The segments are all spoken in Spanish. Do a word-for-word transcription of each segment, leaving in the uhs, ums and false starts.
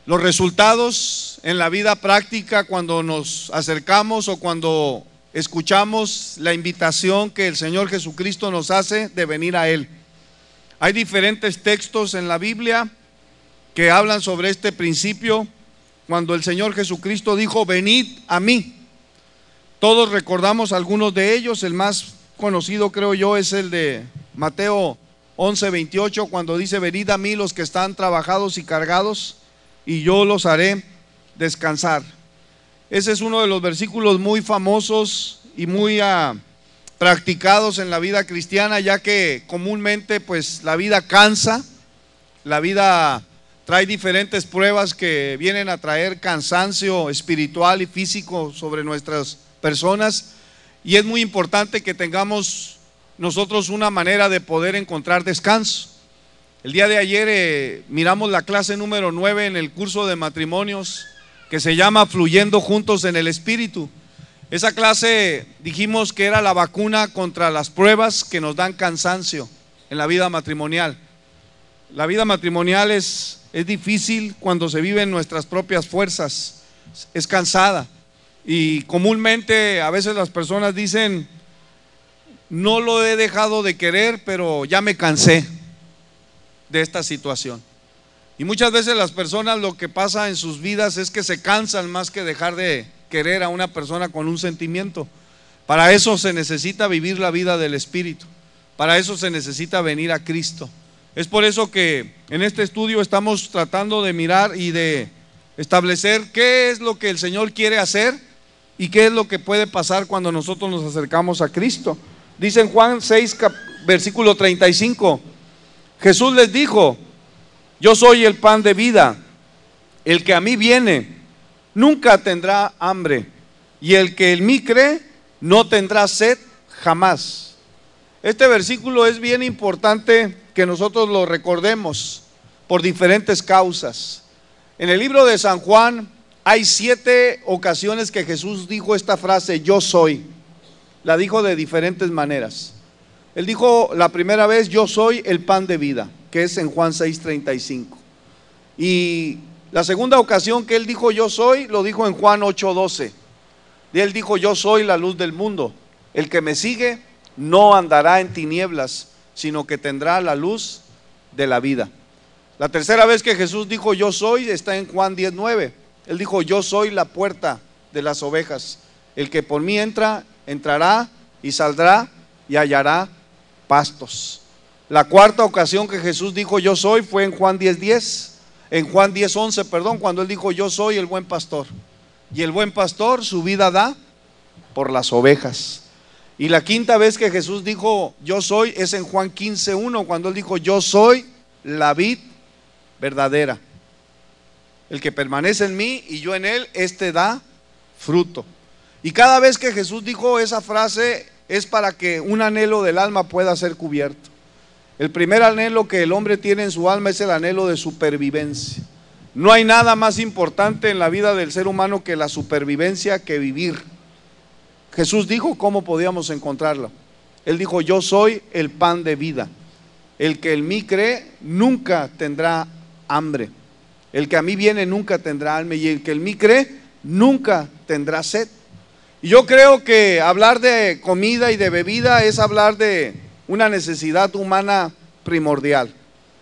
Los resultados en la vida práctica cuando nos acercamos o cuando escuchamos la invitación que el Señor Jesucristo nos hace de venir a Él. Hay diferentes textos en la Biblia que hablan sobre este principio. Cuando el Señor Jesucristo dijo: venid a mí. Todos recordamos algunos de ellos. El más conocido, creo yo, es el de Mateo once veintiocho, cuando dice: venid a mí los que están trabajados y cargados, y yo los haré descansar. Ese es uno de los versículos muy famosos y muy uh, practicados en la vida cristiana, ya que comúnmente pues la vida cansa, la vida trae diferentes pruebas que vienen a traer cansancio espiritual y físico sobre nuestras personas, y es muy importante que tengamos nosotros una manera de poder encontrar descanso. El día de ayer eh, miramos la clase número nueve en el curso de matrimonios, que se llama Fluyendo Juntos en el Espíritu. Esa clase dijimos que era la vacuna contra las pruebas que nos dan cansancio en la vida matrimonial. La vida matrimonial es, es difícil cuando se vive en nuestras propias fuerzas, es cansada, y comúnmente a veces las personas dicen: no lo he dejado de querer, pero ya me cansé de esta situación. Y muchas veces las personas, lo que pasa en sus vidas es que se cansan más que dejar de querer a una persona con un sentimiento. Para eso se necesita vivir la vida del Espíritu, para eso se necesita venir a Cristo. Es por eso que en este estudio estamos tratando de mirar y de establecer qué es lo que el Señor quiere hacer y qué es lo que puede pasar cuando nosotros nos acercamos a Cristo. Dice en Juan seis, versículo treinta y cinco, Jesús les dijo: yo soy el pan de vida, el que a mí viene nunca tendrá hambre, y el que en mí cree no tendrá sed jamás. Este versículo es bien importante que nosotros lo recordemos por diferentes causas. En el libro de San Juan hay siete ocasiones que Jesús dijo esta frase: yo soy. La dijo de diferentes maneras. Él dijo la primera vez: yo soy el pan de vida, que es en Juan seis treinta y cinco. Y la segunda ocasión que él dijo yo soy, lo dijo en Juan ocho doce. Y él dijo: yo soy la luz del mundo, el que me sigue no andará en tinieblas, sino que tendrá la luz de la vida. La tercera vez que Jesús dijo yo soy está en Juan diez nueve. Él dijo: yo soy la puerta de las ovejas, el que por mí entra, entrará y saldrá y hallará pastos. La cuarta ocasión que Jesús dijo yo soy fue en Juan diez diez, en Juan diez once, perdón, cuando él dijo: yo soy el buen pastor, y el buen pastor su vida da por las ovejas. Y la quinta vez que Jesús dijo yo soy es en Juan quince uno, cuando él dijo: yo soy la vid verdadera, el que permanece en mí y yo en él, este da fruto. Y cada vez que Jesús dijo esa frase es para que un anhelo del alma pueda ser cubierto. El primer anhelo que el hombre tiene en su alma es el anhelo de supervivencia. No hay nada más importante en la vida del ser humano que la supervivencia, que vivir. Jesús dijo cómo podíamos encontrarlo. Él dijo: yo soy el pan de vida, el que en mí cree nunca tendrá hambre, el que a mí viene nunca tendrá hambre, y el que en mí cree nunca tendrá sed. Y yo creo que hablar de comida y de bebida es hablar de una necesidad humana primordial.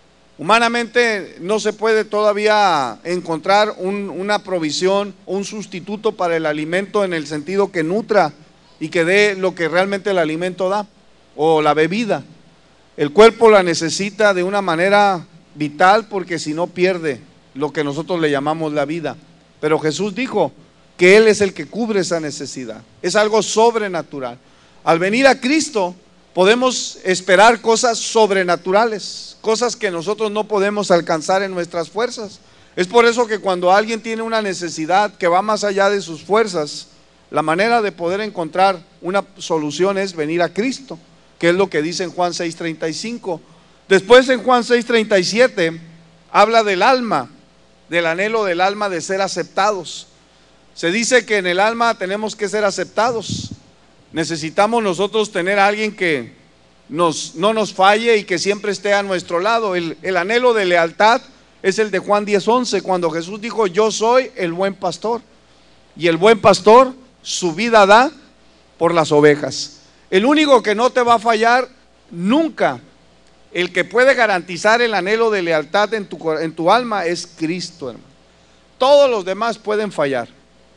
Humanamente no se puede todavía encontrar un, una provisión, un sustituto para el alimento, en el sentido que nutra y que dé lo que realmente el alimento da, o la bebida. El cuerpo la necesita de una manera vital, porque si no pierde lo que nosotros le llamamos la vida. Pero Jesús dijo que Él es el que cubre esa necesidad. Es algo sobrenatural. Al venir a Cristo podemos esperar cosas sobrenaturales, cosas que nosotros no podemos alcanzar en nuestras fuerzas. Es por eso que cuando alguien tiene una necesidad que va más allá de sus fuerzas, la manera de poder encontrar una solución es venir a Cristo, que es lo que dice en Juan seis treinta y cinco. Después en Juan seis treinta y siete habla del alma, del anhelo del alma de ser aceptados. Se dice que en el alma tenemos que ser aceptados. Necesitamos nosotros tener a alguien que nos, no nos falle y que siempre esté a nuestro lado. El, el anhelo de lealtad es el de Juan diez once, cuando Jesús dijo: yo soy el buen pastor, y el buen pastor su vida da por las ovejas. El único que no te va a fallar nunca, el que puede garantizar el anhelo de lealtad en tu, en tu alma, es Cristo, hermano. Todos los demás pueden fallar.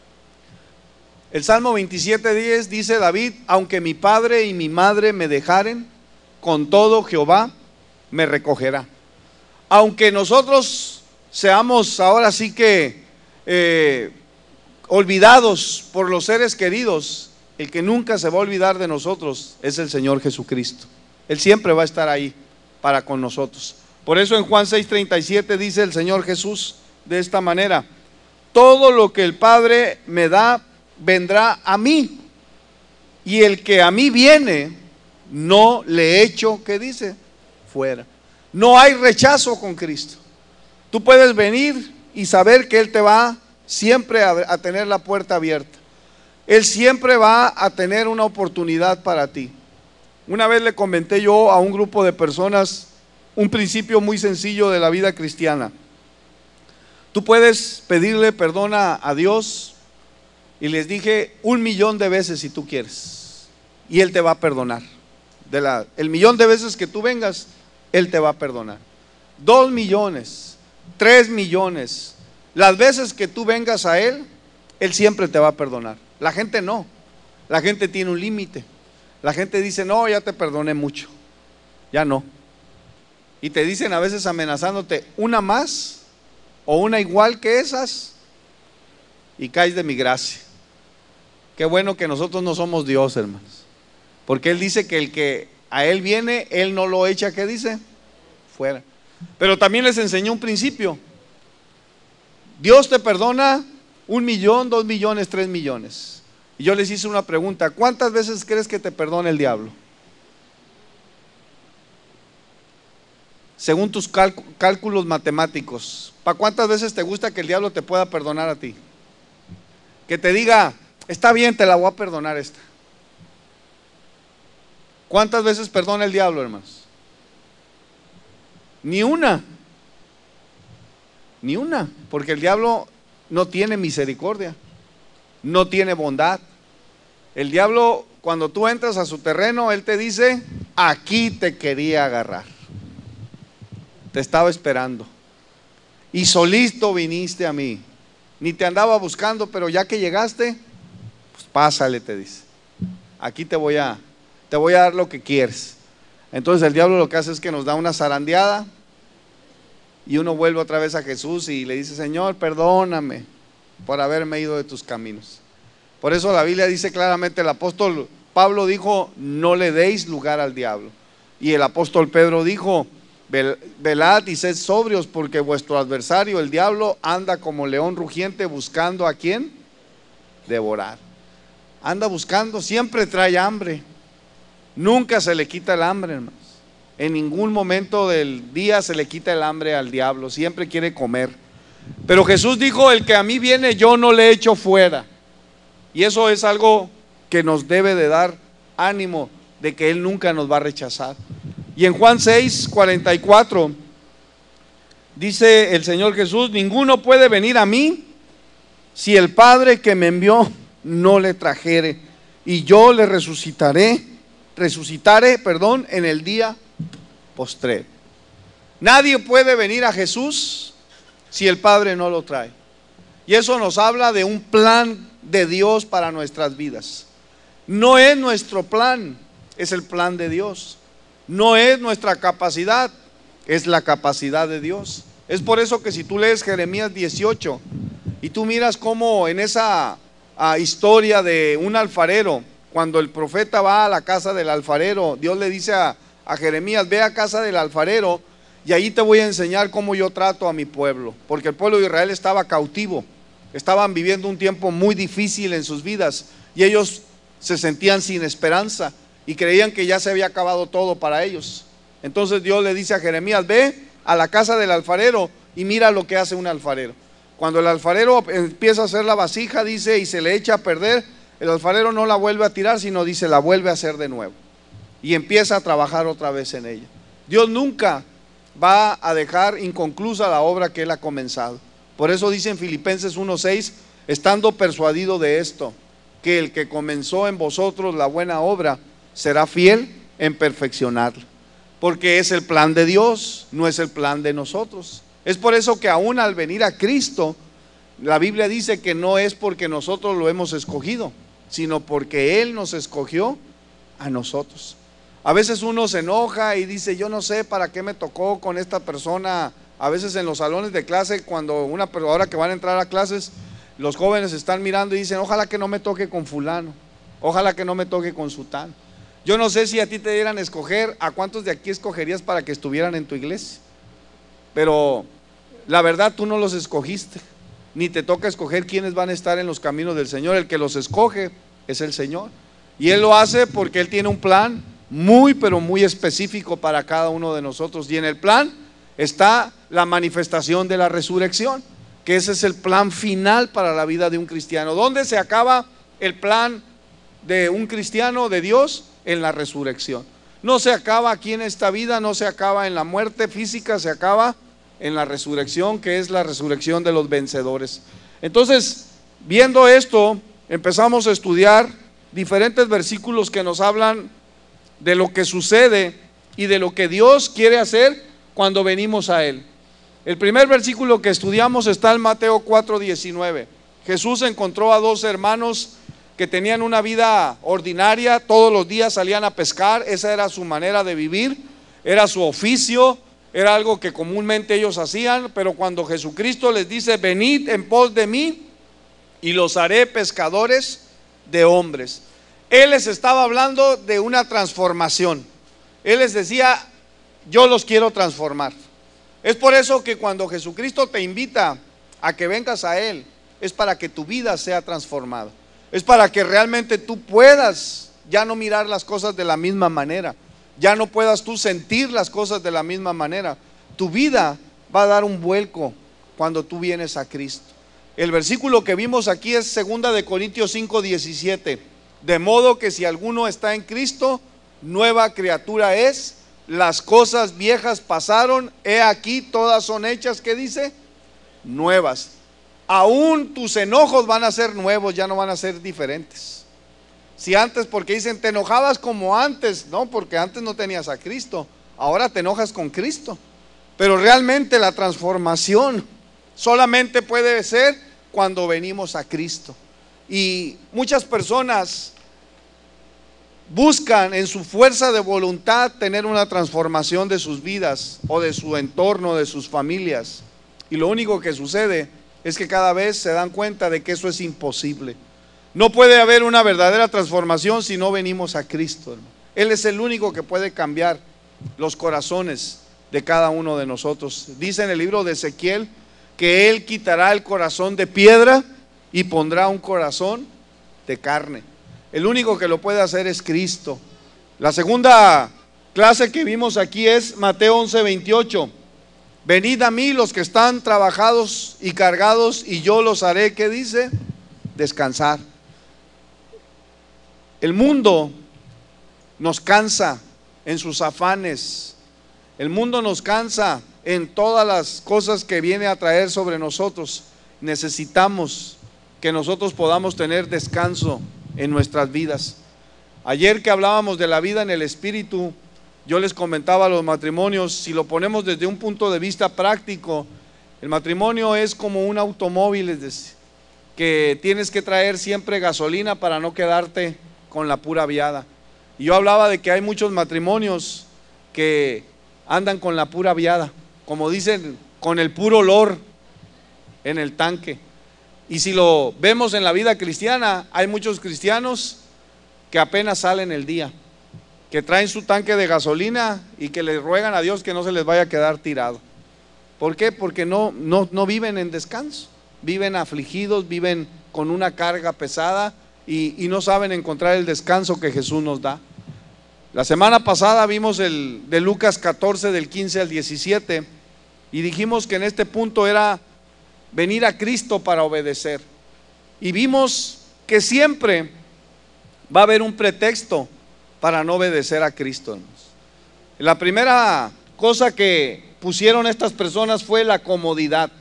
El Salmo veintisiete diez dice David: aunque mi padre y mi madre me dejaren, con todo Jehová me recogerá. Aunque nosotros seamos ahora sí que eh, olvidados por los seres queridos, el que nunca se va a olvidar de nosotros es el Señor Jesucristo. Él siempre va a estar ahí para con nosotros. Por eso en Juan seis treinta y siete dice el Señor Jesús de esta manera: todo lo que el Padre me da vendrá a mí, y el que a mí viene no le echo, ¿qué dice? Fuera. No hay rechazo con Cristo. Tú puedes venir y saber que Él te va siempre a, a tener la puerta abierta. Él siempre va a tener una oportunidad para ti. Una vez le comenté yo a un grupo de personas un principio muy sencillo de la vida cristiana. Tú puedes pedirle perdón a, a Dios, y les dije un millón de veces si tú quieres, y Él te va a perdonar. De la, el millón de veces que tú vengas, Él te va a perdonar. Dos millones, tres millones, las veces que tú vengas a Él, Él siempre te va a perdonar. La gente no, la gente tiene un límite. La gente dice: no, ya te perdoné mucho, ya no. Y te dicen a veces amenazándote: una más o una igual que esas y caes de mi gracia. Qué bueno que nosotros no somos Dios, hermanos, porque Él dice que el que a Él viene, Él no lo echa, ¿qué dice? Fuera. Pero también les enseñó un principio: Dios te perdona un millón, dos millones, tres millones. Y yo les hice una pregunta: ¿cuántas veces crees que te perdona el diablo? Según tus cálculos matemáticos, ¿para cuántas veces te gusta que el diablo te pueda perdonar a ti? Que te diga: está bien, te la voy a perdonar esta. ¿Cuántas veces perdona el diablo, hermanos? Ni una. Ni una. Porque el diablo no tiene misericordia, no tiene bondad. El diablo, cuando tú entras a su terreno, él te dice: aquí te quería agarrar, te estaba esperando, y solito viniste a mí. Ni te andaba buscando, pero ya que llegaste, pues pásale, te dice. Aquí te voy a, te voy a dar lo que quieres. Entonces el diablo lo que hace es que nos da una zarandeada, y uno vuelve otra vez a Jesús y le dice: Señor, perdóname por haberme ido de tus caminos. Por eso la Biblia dice claramente, el apóstol Pablo dijo: no le deis lugar al diablo. Y el apóstol Pedro dijo: velad y sed sobrios, porque vuestro adversario, el diablo, anda como león rugiente buscando a quién devorar. Anda buscando, siempre trae hambre, nunca se le quita el hambre, hermanos. En ningún momento del día se le quita el hambre al diablo, siempre quiere comer. Pero Jesús dijo: el que a mí viene, yo no le echo fuera. Y eso es algo que nos debe de dar ánimo, de que Él nunca nos va a rechazar. Y en Juan seis cuarenta y cuatro dice el Señor Jesús: ninguno puede venir a mí si el Padre que me envió no le trajere, y yo le resucitaré, resucitaré, perdón, en el día postrero. Nadie puede venir a Jesús si el Padre no lo trae. Y eso nos habla de un plan de Dios para nuestras vidas. No es nuestro plan, es el plan de Dios. No es nuestra capacidad, es la capacidad de Dios. Es por eso que si tú lees Jeremías dieciocho y tú miras cómo en esa a, historia de un alfarero, cuando el profeta va a la casa del alfarero, Dios le dice a, a Jeremías: ve a casa del alfarero y ahí te voy a enseñar cómo yo trato a mi pueblo. Porque el pueblo de Israel estaba cautivo, estaban viviendo un tiempo muy difícil en sus vidas, y ellos se sentían sin esperanza y creían que ya se había acabado todo para ellos. Entonces Dios le dice a Jeremías: ve a la casa del alfarero y mira lo que hace un alfarero. Cuando el alfarero empieza a hacer la vasija, dice, y se le echa a perder, el alfarero no la vuelve a tirar, sino dice, la vuelve a hacer de nuevo, y empieza a trabajar otra vez en ella. Dios nunca va a dejar inconclusa la obra que Él ha comenzado. Por eso dice en Filipenses uno seis, estando persuadido de esto, que el que comenzó en vosotros la buena obra, será fiel en perfeccionarla. Porque es el plan de Dios, no es el plan de nosotros. Es por eso que aún al venir a Cristo, la Biblia dice que no es porque nosotros lo hemos escogido, sino porque Él nos escogió a nosotros. A veces uno se enoja y dice, yo no sé para qué me tocó con esta persona. A veces en los salones de clase, cuando una ahora que van a entrar a clases, los jóvenes están mirando y dicen, ojalá que no me toque con fulano, ojalá que no me toque con sutano. Yo no sé si a ti te dieran a escoger, ¿a cuántos de aquí escogerías para que estuvieran en tu iglesia? Pero la verdad tú no los escogiste, ni te toca escoger quiénes van a estar en los caminos del Señor. El que los escoge es el Señor, y Él lo hace porque Él tiene un plan muy pero muy específico para cada uno de nosotros, y en el plan está la manifestación de la resurrección, que ese es el plan final para la vida de un cristiano. ¿Dónde se acaba el plan de un cristiano de Dios? En la resurrección. No se acaba aquí en esta vida, no se acaba en la muerte física, se acaba en la resurrección, que es la resurrección de los vencedores. Entonces, viendo esto, empezamos a estudiar diferentes versículos que nos hablan de lo que sucede y de lo que Dios quiere hacer cuando venimos a Él. El primer versículo que estudiamos está en Mateo cuatro diecinueve. Jesús encontró a dos hermanos que tenían una vida ordinaria, todos los días salían a pescar, esa era su manera de vivir, era su oficio, era algo que comúnmente ellos hacían. Pero cuando Jesucristo les dice, venid en pos de mí y los haré pescadores de hombres, Él les estaba hablando de una transformación. Él les decía, yo los quiero transformar. Es por eso que cuando Jesucristo te invita a que vengas a Él, es para que tu vida sea transformada. Es para que realmente tú puedas ya no mirar las cosas de la misma manera, ya no puedas tú sentir las cosas de la misma manera. Tu vida va a dar un vuelco cuando tú vienes a Cristo. El versículo que vimos aquí es segunda de Corintios cinco diecisiete. De modo que si alguno está en Cristo, nueva criatura es, las cosas viejas pasaron, he aquí todas son hechas, ¿qué dice? Nuevas. Aún tus enojos van a ser nuevos, ya no van a ser diferentes. Si antes, porque dicen, te enojabas como antes, no, porque antes no tenías a Cristo, ahora te enojas con Cristo. Pero realmente la transformación solamente puede ser cuando venimos a Cristo. Y muchas personas buscan en su fuerza de voluntad tener una transformación de sus vidas o de su entorno, de sus familias, y lo único que sucede es que cada vez se dan cuenta de que eso es imposible. No puede haber una verdadera transformación si no venimos a Cristo, hermano. Él es el único que puede cambiar los corazones de cada uno de nosotros. Dice en el libro de Ezequiel que Él quitará el corazón de piedra y pondrá un corazón de carne. El único que lo puede hacer es Cristo. La segunda clase que vimos aquí es Mateo once veintiocho. Venid a mí los que están trabajados y cargados, y yo los haré, ¿qué dice? Descansar. El mundo nos cansa en sus afanes. El mundo nos cansa en todas las cosas que viene a traer sobre nosotros. Necesitamos que nosotros podamos tener descanso en nuestras vidas. Ayer que hablábamos de la vida en el Espíritu, yo les comentaba a los matrimonios, si lo ponemos desde un punto de vista práctico, el matrimonio es como un automóvil, es decir, que tienes que traer siempre gasolina para no quedarte con la pura viada. Y yo hablaba de que hay muchos matrimonios que andan con la pura viada, como dicen, con el puro olor en el tanque. Y si lo vemos en la vida cristiana, hay muchos cristianos que apenas salen el día, que traen su tanque de gasolina y que le ruegan a Dios que no se les vaya a quedar tirado. ¿Por qué? Porque no, no, no viven en descanso, viven afligidos, viven con una carga pesada y, y no saben encontrar el descanso que Jesús nos da. La semana pasada vimos el de Lucas catorce del quince al diecisiete y dijimos que en este punto era venir a Cristo para obedecer. Y vimos que siempre va a haber un pretexto para no obedecer a Cristo. La primera cosa que pusieron estas personas fue la comodidad.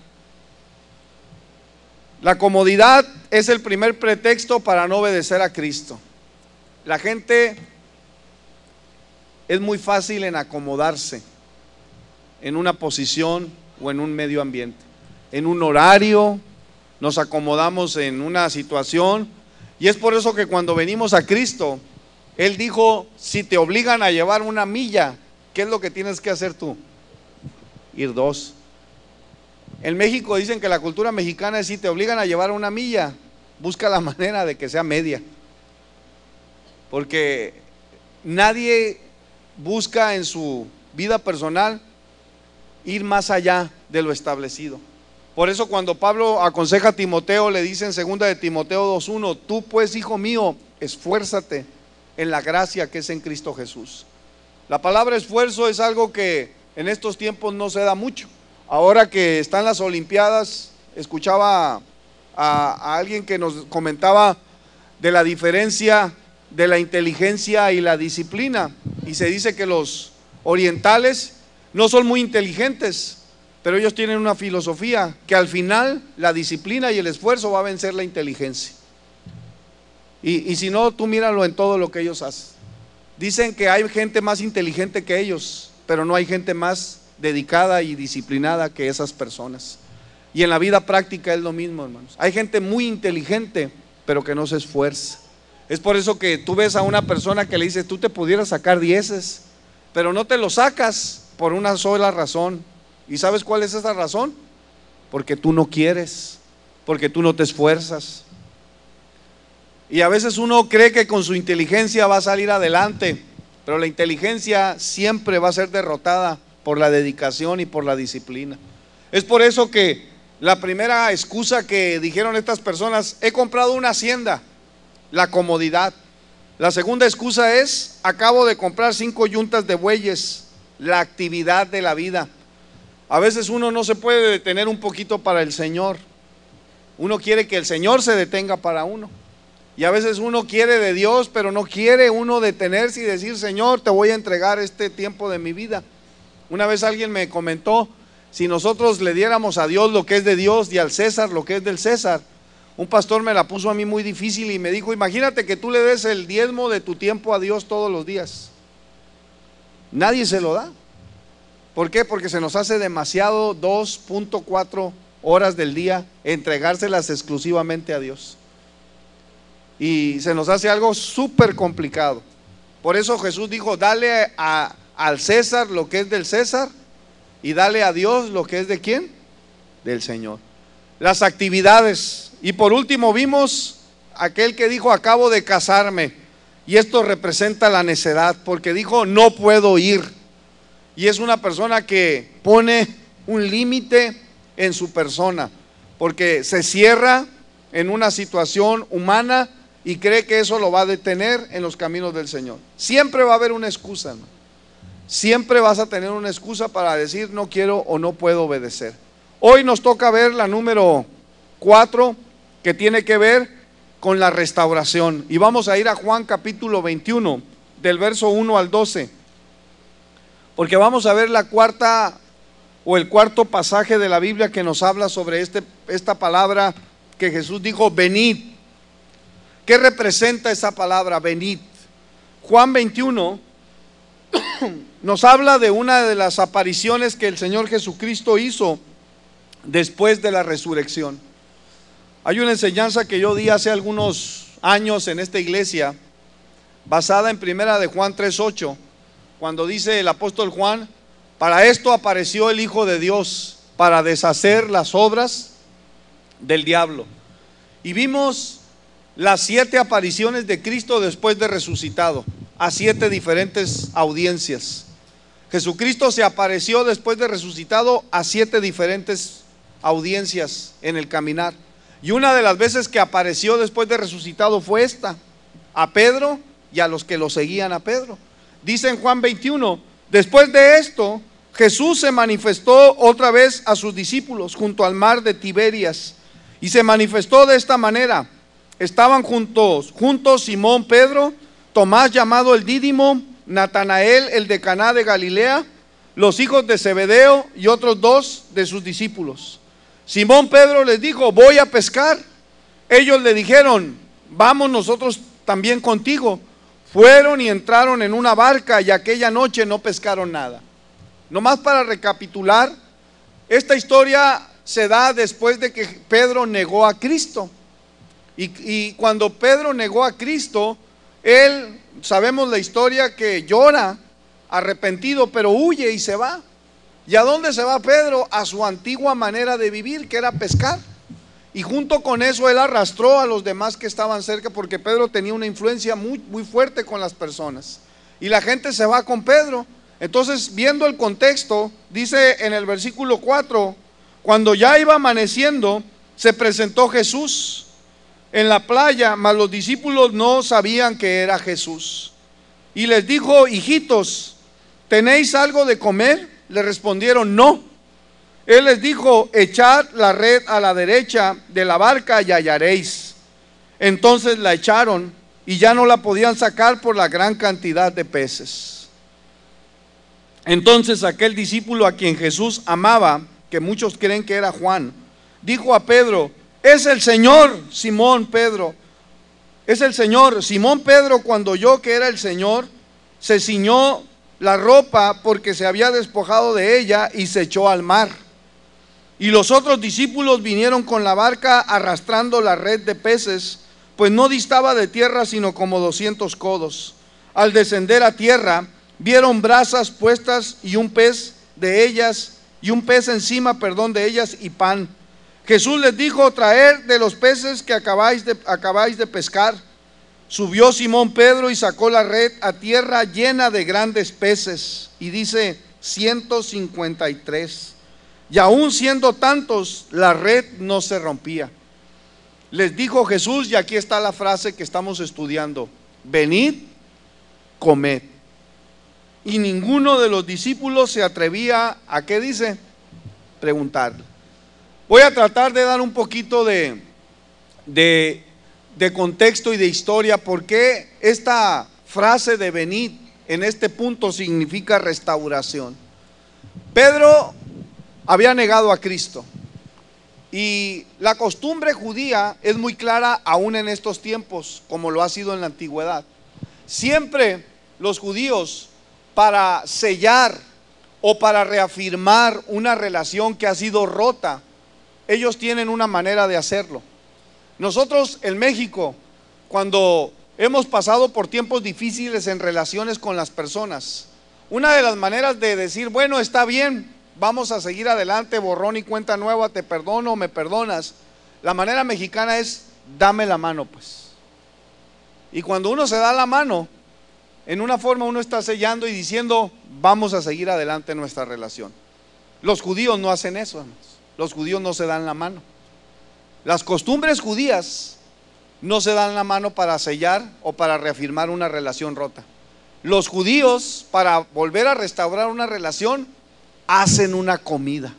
La comodidad es el primer pretexto para no obedecer a Cristo. La gente es muy fácil en acomodarse en una posición o en un medio ambiente, en un horario, nos acomodamos en una situación, y es por eso que cuando venimos a Cristo, Él dijo: si te obligan a llevar una milla, ¿qué es lo que tienes que hacer tú? Ir dos. En México dicen que la cultura mexicana es: si te obligan a llevar una milla, busca la manera de que sea media, porque nadie busca en su vida personal ir más allá de lo establecido. Por eso cuando Pablo aconseja a Timoteo, le dice en segunda de Timoteo dos uno: tú pues, hijo mío, esfuérzate en la gracia que es en Cristo Jesús. La palabra esfuerzo es algo que en estos tiempos no se da mucho. Ahora que están las Olimpiadas, escuchaba a, a alguien que nos comentaba de la diferencia de la inteligencia y la disciplina, y se dice que los orientales no son muy inteligentes, pero ellos tienen una filosofía que al final la disciplina y el esfuerzo va a vencer la inteligencia. Y, y si no, tú míralo en todo lo que ellos hacen. Dicen que hay gente más inteligente que ellos, pero no hay gente más dedicada y disciplinada que esas personas. Y en la vida práctica es lo mismo, hermanos. Hay gente muy inteligente, pero que no se esfuerza. Es por eso que tú ves a una persona que le dice: tú te pudieras sacar dieces, pero no te lo sacas por una sola razón. ¿Y sabes cuál es esa razón? Porque tú no quieres, porque tú no te esfuerzas. Y a veces uno cree que con su inteligencia va a salir adelante, pero la inteligencia siempre va a ser derrotada por la dedicación y por la disciplina. Es por eso que la primera excusa que dijeron estas personas: he comprado una hacienda, la comodidad. La segunda excusa es: acabo de comprar cinco yuntas de bueyes, la actividad de la vida. A veces uno no se puede detener un poquito para el Señor. Uno quiere que el Señor se detenga para uno. Y a veces uno quiere de Dios, pero no quiere uno detenerse y decir: Señor, te voy a entregar este tiempo de mi vida. Una vez alguien me comentó: si nosotros le diéramos a Dios lo que es de Dios y al César lo que es del César. Un pastor me la puso a mí muy difícil y me dijo: imagínate que tú le des el diezmo de tu tiempo a Dios todos los días. Nadie se lo da. ¿Por qué? Porque se nos hace demasiado dos punto cuatro horas del día entregárselas exclusivamente a Dios. Y se nos hace algo súper complicado. Por eso Jesús dijo: dale a, al César lo que es del César, y dale a Dios lo que es de ¿quién? Del Señor. Las actividades. Y por último vimos aquel que dijo: acabo de casarme. Y esto representa la necedad, porque dijo: no puedo ir. Y es una persona que pone un límite en su persona, porque se cierra en una situación humana y cree que eso lo va a detener en los caminos del Señor. Siempre va a haber una excusa, ¿no? Siempre vas a tener una excusa para decir: no quiero o no puedo obedecer. Hoy nos toca ver la número cuatro, que tiene que ver con la restauración. Y vamos a ir a Juan capítulo veintiuno, del verso uno al doce, porque vamos a ver la cuarta o el cuarto pasaje de la Biblia que nos habla sobre este, esta palabra que Jesús dijo: venid. ¿Qué representa esa palabra, venid? Juan veintiuno nos habla de una de las apariciones que el Señor Jesucristo hizo después de la resurrección. Hay una enseñanza que yo di hace algunos años en esta iglesia, basada en primera de Juan tres ocho, cuando dice el apóstol Juan: para esto apareció el Hijo de Dios, para deshacer las obras del diablo. Y vimos las siete apariciones de Cristo después de resucitado a siete diferentes audiencias. Jesucristo se apareció después de resucitado a siete diferentes audiencias en el caminar. Y una de las veces que apareció después de resucitado fue esta, a Pedro y a los que lo seguían a Pedro. Dice en Juan veintiuno: después de esto, Jesús se manifestó otra vez a sus discípulos junto al mar de Tiberias, y se manifestó de esta manera. Estaban juntos, juntos Simón Pedro, Tomás llamado el Dídimo, Natanael el de Caná de Galilea, los hijos de Zebedeo y otros dos de sus discípulos. Simón Pedro les dijo: voy a pescar. Ellos le dijeron: vamos nosotros también contigo. Fueron y entraron en una barca y aquella noche no pescaron nada. Nomás para recapitular, esta historia se da después de que Pedro negó a Cristo. Y, y cuando Pedro negó a Cristo, él, sabemos la historia, que llora arrepentido, pero huye y se va. ¿Y a dónde se va Pedro? A su antigua manera de vivir, que era pescar. Y junto con eso él arrastró a los demás que estaban cerca, porque Pedro tenía una influencia muy, muy fuerte con las personas. Y la gente se va con Pedro. Entonces, viendo el contexto, dice en el versículo cuatro: cuando ya iba amaneciendo, se presentó Jesús en la playa, mas los discípulos no sabían que era Jesús. Y les dijo: hijitos, ¿tenéis algo de comer? Le respondieron: no. Él les dijo: echad la red a la derecha de la barca y hallaréis. Entonces la echaron y ya no la podían sacar por la gran cantidad de peces. Entonces aquel discípulo a quien Jesús amaba, que muchos creen que era Juan, dijo a Pedro: es el Señor. Simón Pedro, es el Señor. Simón Pedro, cuando oyó que era el Señor, se ciñó la ropa porque se había despojado de ella y se echó al mar. Y los otros discípulos vinieron con la barca arrastrando la red de peces, pues no distaba de tierra sino como doscientos codos. Al descender a tierra, vieron brasas puestas y un pez de ellas, y un pez encima, perdón, de ellas, y pan. Jesús les dijo: traed de los peces que acabáis de, acabáis de pescar. Subió Simón Pedro y sacó la red a tierra llena de grandes peces, y dice ciento cincuenta y tres. Y aún siendo tantos, la red no se rompía. Les dijo Jesús, y aquí está la frase que estamos estudiando: venid, comed. Y ninguno de los discípulos se atrevía a, ¿qué dice? Preguntarle. Voy a tratar de dar un poquito de, de, de contexto y de historia. ¿Por qué esta frase de venid en este punto significa restauración? Pedro había negado a Cristo, y la costumbre judía es muy clara aún en estos tiempos, como lo ha sido en la antigüedad. Siempre los judíos, para sellar o para reafirmar una relación que ha sido rota, ellos tienen una manera de hacerlo. Nosotros en México, cuando hemos pasado por tiempos difíciles en relaciones con las personas, una de las maneras de decir: bueno, está bien, vamos a seguir adelante, borrón y cuenta nueva, te perdono, me perdonas. La manera mexicana es: dame la mano, pues. Y cuando uno se da la mano, en una forma uno está sellando y diciendo: vamos a seguir adelante en nuestra relación. Los judíos no hacen eso, hermanos. Los judíos no se dan la mano. Las costumbres judías no se dan la mano para sellar o para reafirmar una relación rota. Los judíos, para volver a restaurar una relación, hacen una comida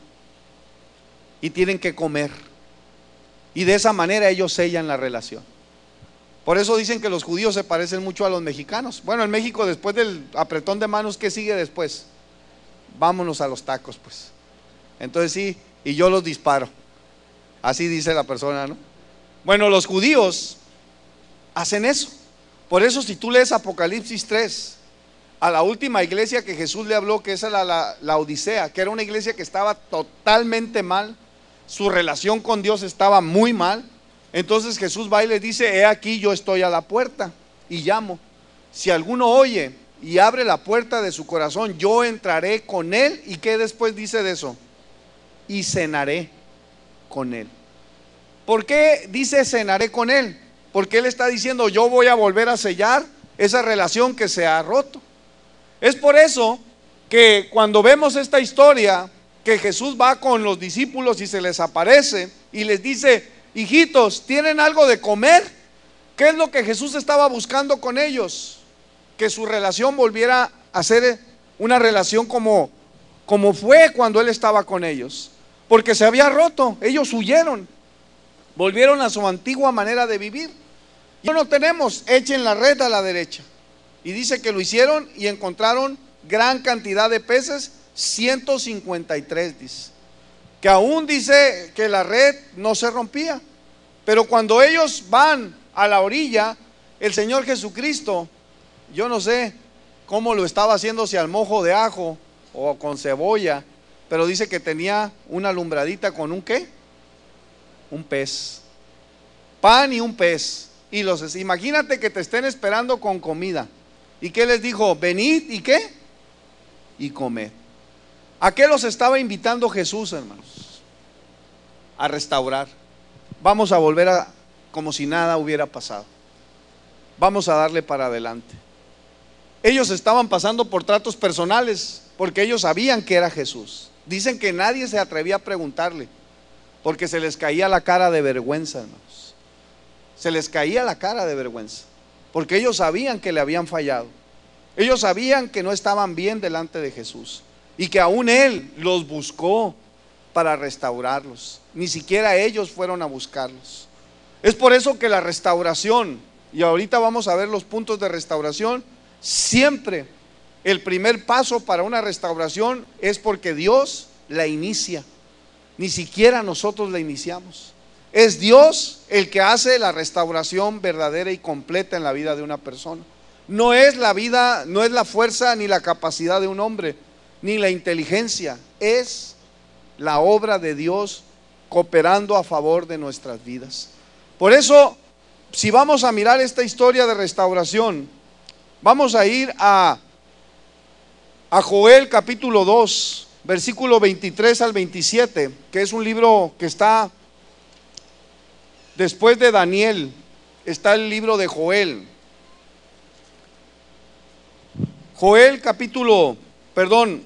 y tienen que comer, y de esa manera ellos sellan la relación. Por eso dicen que los judíos se parecen mucho a los mexicanos. Bueno, en México, después del apretón de manos, ¿qué sigue después? Vámonos a los tacos, pues. Entonces sí, y yo los disparo. Así dice la persona, ¿no? Bueno, los judíos hacen eso. Por eso, si tú lees Apocalipsis tres, a la última iglesia que Jesús le habló, que esa era la, la Odisea, que era una iglesia que estaba totalmente mal, su relación con Dios estaba muy mal. Entonces Jesús va y le dice: he aquí, yo estoy a la puerta y llamo. Si alguno oye y abre la puerta de su corazón, yo entraré con él. ¿Y qué después dice de eso? Y cenaré con él. ¿Por qué dice cenaré con él? Porque él está diciendo: yo voy a volver a sellar esa relación que se ha roto. Es por eso que cuando vemos esta historia, que Jesús va con los discípulos y se les aparece y les dice: hijitos, ¿tienen algo de comer? ¿Qué es lo que Jesús estaba buscando con ellos? Que su relación volviera a ser una relación como, como fue cuando Él estaba con ellos, porque se había roto. Ellos huyeron, volvieron a su antigua manera de vivir. Y no tenemos, echen la red a la derecha. Y dice que lo hicieron y encontraron gran cantidad de peces, ciento cincuenta y tres, dice. Que aún dice que la red no se rompía. Pero cuando ellos van a la orilla, el Señor Jesucristo, yo no sé cómo lo estaba haciendo, si al mojo de ajo o con cebolla, pero dice que tenía una alumbradita con un ¿qué? Un pez. Pan y un pez. Y los, imagínate que te estén esperando con comida. ¿Y qué les dijo? Venid y ¿qué? Y comed. ¿A qué los estaba invitando Jesús, hermanos? A restaurar. Vamos a volver a como si nada hubiera pasado. Vamos a darle para adelante. Ellos estaban pasando por tratos personales porque ellos sabían que era Jesús. Dicen que nadie se atrevía a preguntarle porque se les caía la cara de vergüenza, hermanos. Se les caía la cara de vergüenza porque ellos sabían que le habían fallado. Ellos sabían que no estaban bien delante de Jesús y que aún Él los buscó para restaurarlos. Ni siquiera ellos fueron a buscarlos. Es por eso que la restauración, y ahorita vamos a ver los puntos de restauración, siempre el primer paso para una restauración es porque Dios la inicia. Ni siquiera nosotros la iniciamos. Es Dios el que hace la restauración verdadera y completa en la vida de una persona. No es la vida, no es la fuerza ni la capacidad de un hombre, ni la inteligencia. Es la obra de Dios cooperando a favor de nuestras vidas. Por eso, si vamos a mirar esta historia de restauración, vamos a ir a, a Joel capítulo dos, versículo veintitrés al veintisiete, que es un libro que está después de Daniel. Está el libro de Joel. Joel capítulo, perdón,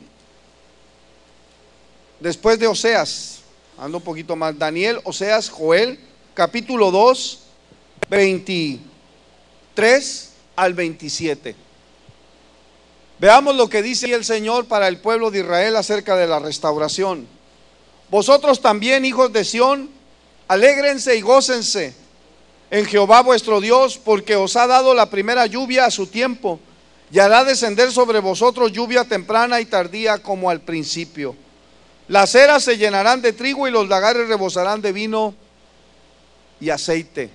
después de Oseas, ando un poquito más, Daniel, Oseas, Joel, capítulo dos, veintitrés al veintisiete. Veamos lo que dice el Señor para el pueblo de Israel acerca de la restauración. Vosotros también, hijos de Sión, alégrense y gócense en Jehová vuestro Dios, porque os ha dado la primera lluvia a su tiempo, y hará descender sobre vosotros lluvia temprana y tardía como al principio. Las eras se llenarán de trigo y los lagares rebosarán de vino y aceite.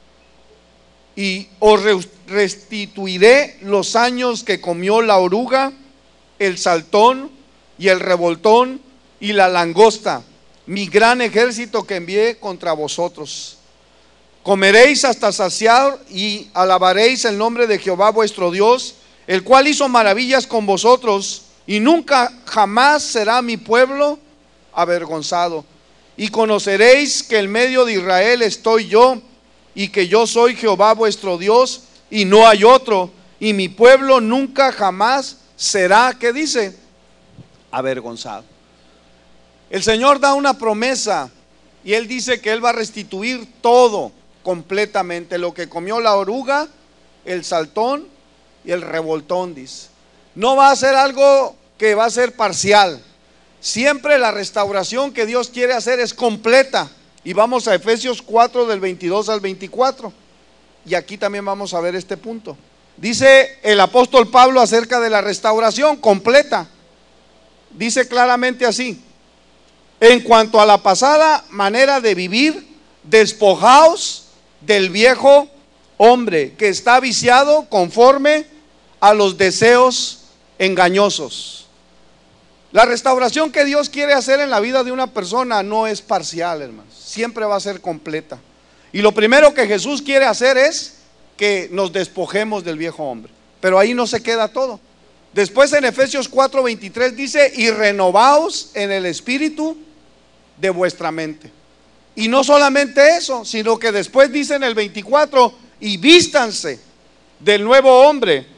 Y os restituiré los años que comió la oruga, el saltón y el revoltón y la langosta, mi gran ejército que envié contra vosotros. Comeréis hasta saciar y alabaréis el nombre de Jehová vuestro Dios, el cual hizo maravillas con vosotros, y nunca jamás será mi pueblo avergonzado. Y conoceréis que en medio de Israel estoy yo, y que yo soy Jehová vuestro Dios, y no hay otro, y mi pueblo nunca jamás será, ¿qué dice? Avergonzado. El Señor da una promesa, y Él dice que Él va a restituir todo completamente, lo que comió la oruga, el saltón y el revoltón, dice. No va a ser algo que va a ser parcial. Siempre la restauración que Dios quiere hacer es completa. Y vamos a Efesios cuatro del veintidós al veinticuatro. Y aquí también vamos a ver este punto. Dice el apóstol Pablo acerca de la restauración completa. Dice claramente así: en cuanto a la pasada manera de vivir, despojaos del viejo hombre que está viciado conforme a los deseos engañosos. La restauración que Dios quiere hacer en la vida de una persona no es parcial, hermanos, siempre va a ser completa. Y lo primero que Jesús quiere hacer es que nos despojemos del viejo hombre. Pero ahí no se queda todo. Después en Efesios cuatro veintitrés dice: y renovaos en el espíritu de vuestra mente. Y no solamente eso, sino que después dice en el veinticuatro: y vístanse del nuevo hombre,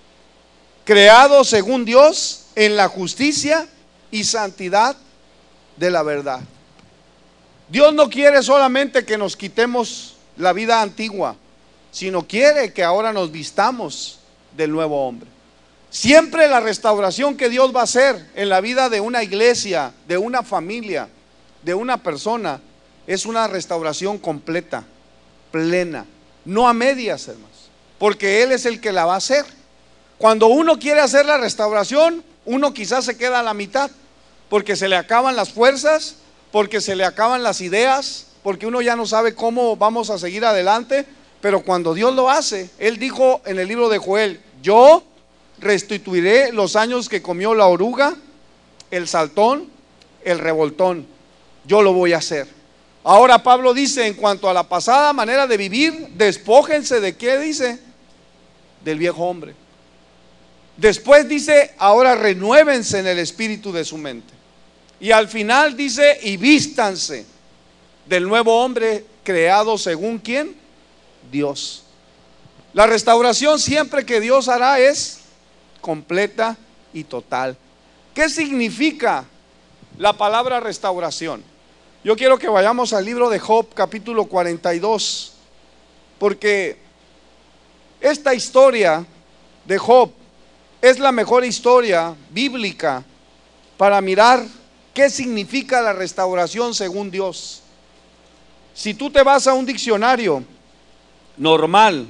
creado según Dios en la justicia y santidad de la verdad. Dios no quiere solamente que nos quitemos la vida antigua, sino quiere que ahora nos vistamos del nuevo hombre. Siempre la restauración que Dios va a hacer en la vida de una iglesia, de una familia, de una persona, es una restauración completa, plena, no a medias, hermanos, porque Él es el que la va a hacer. Cuando uno quiere hacer la restauración, uno quizás se queda a la mitad, porque se le acaban las fuerzas, porque se le acaban las ideas, porque uno ya no sabe cómo vamos a seguir adelante. Pero cuando Dios lo hace, Él dijo en el libro de Joel: yo restituiré los años que comió la oruga, el saltón, el revoltón. Yo lo voy a hacer. Ahora Pablo dice, en cuanto a la pasada manera de vivir, despójense de ¿qué dice? Del viejo hombre. Después dice, ahora renuévense en el espíritu de su mente. Y al final dice, y vístanse del nuevo hombre creado según ¿quién? Dios. La restauración siempre que Dios hará es completa y total. ¿Qué significa la palabra restauración? Yo quiero que vayamos al libro de Job, capítulo cuarenta y dos, porque esta historia de Job es la mejor historia bíblica para mirar qué significa la restauración según Dios. Si tú te vas a un diccionario normal,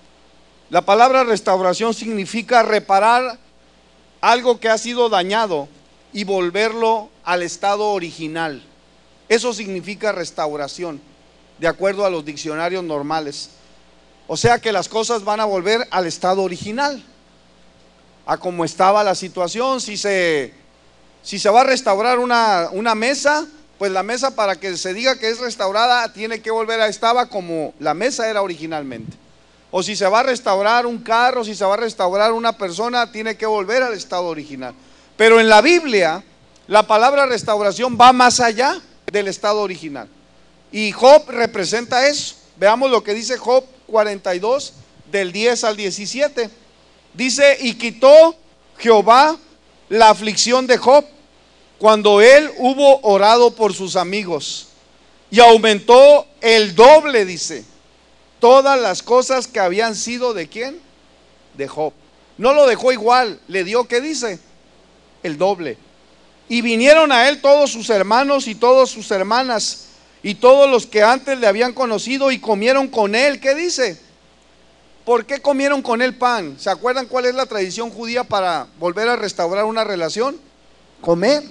la palabra restauración significa reparar algo que ha sido dañado y volverlo al estado original. Eso significa restauración, de acuerdo a los diccionarios normales. O sea que las cosas van a volver al estado original, a como estaba la situación. Si se, si se va a restaurar una, una mesa, pues la mesa, para que se diga que es restaurada, tiene que volver a estaba como la mesa era originalmente. O si se va a restaurar un carro, si se va a restaurar una persona, tiene que volver al estado original. Pero en la Biblia, la palabra restauración va más allá del estado original, y Job representa eso. Veamos lo que dice Job cuarenta y dos, del diez al diecisiete. Dice: y quitó Jehová la aflicción de Job cuando él hubo orado por sus amigos, y aumentó el doble, dice, todas las cosas que habían sido ¿de quién? De Job. No lo dejó igual, le dio, ¿qué dice? El doble. Y vinieron a él todos sus hermanos y todas sus hermanas y todos los que antes le habían conocido, y comieron con él. ¿Qué dice? ¿Por qué comieron con él pan? ¿Se acuerdan cuál es la tradición judía para volver a restaurar una relación? Comer.